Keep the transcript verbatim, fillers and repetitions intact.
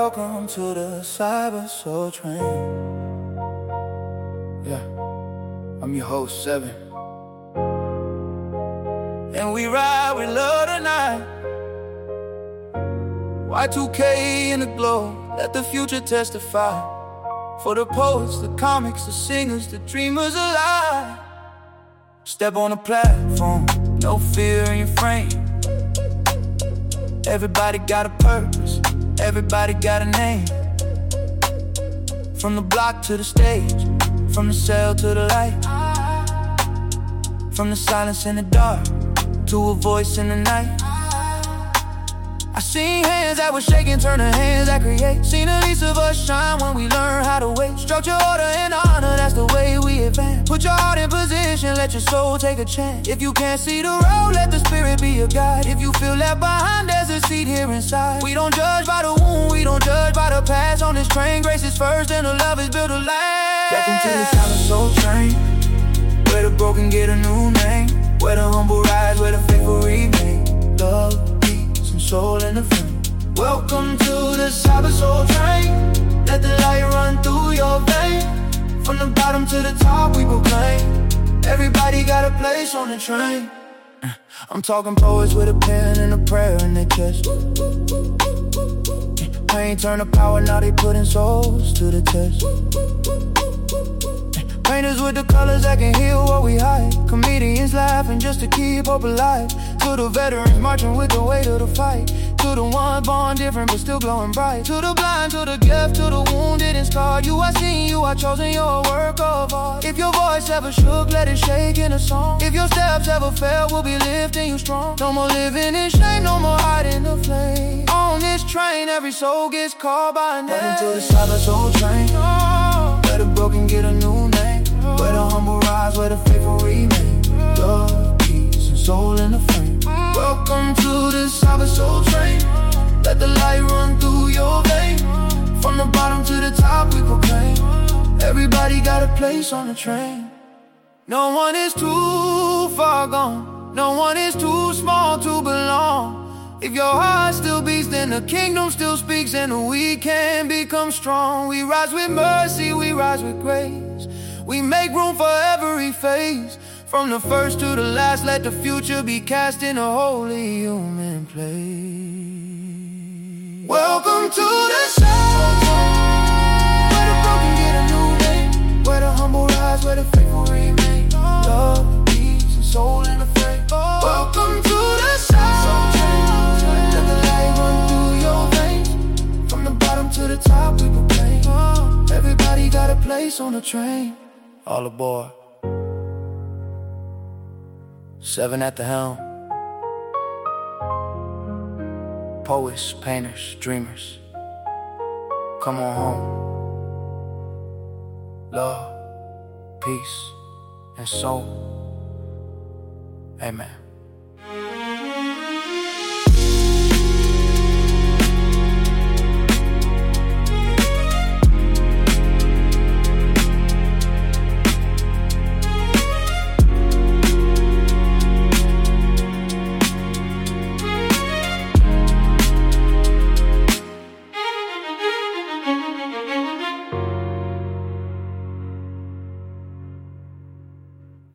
Welcome to the Cyber Soul Train. Yeah, I'm your host, Seven. And we ride with love tonight. Y two K in the glow, let the future testify. For the poets, the comics, the singers, the dreamers alive. Step on the platform, no fear in your frame. Everybody got a purpose, everybody got a name. From the block to the stage, from the cell to the light. From the silence in the dark, to a voice in the night. I seen hands that were shaking turn to hands that create. Seen the least of us shine when we learn how to wait. Structure, order, and honor, that's the way we advance. Put your heart in position, let your soul take a chance. If you can't see the road, let the spirit be your guide. If you feel left behind, there's a seat here inside. We don't judge by the wound, we don't judge by the past. On this train, grace is first and the love is built to last. Back into the Cyber Soul Train, where the broken get a new name. Where the humble rise, where the faithful remain. Love, soul in the frame. Welcome to the Cyber Soul Train. Let the light run through your vein. From the bottom to the top we proclaim. Everybody got a place on the train. I'm talking poets with a pen and a prayer in their chest. Pain turned to power, now they putting souls to the test. Painters with the colors that can heal what we hide. Comedians laughing just to keep hope alive. To the veterans marching with the weight of the fight. To the one born different but still glowing bright. To the blind, to the deaf, to the wounded and scarred. You are seen, you are chosen, you're a work of art. If your voice ever shook, let it shake in a song. If your steps ever fell, we'll be lifting you strong. No more living in shame, no more hiding the flame. On this train, every soul gets called by name. Welcome to the Cyber Soul Train. Oh. Where the broken get a new name. Oh. Where the humble rise, where the faithful remain. Love, peace, and soul in the frame. Welcome to the Cyber Soul Train. Let the light run through your vein. From the bottom to the top we proclaim. Everybody got a place on the train. No one is too far gone. No one is too small to belong. If your heart still beats, then the kingdom still speaks. And we can become strong. We rise with mercy, we rise with grace. We make room for every phase. From the first to the last, let the future be cast in a holy human place. Welcome to the Cyber Train, where the broken get a new name. Where the humble rise, where the faithful remain. Love, peace, and soul in the frame. Welcome to the Cyber Train. Let the light run through your veins. From the bottom to the top we proclaim. Everybody got a place on the train. All aboard. Seven at the helm. Poets, painters, dreamers, come on home. Love, peace, and soul. Amen.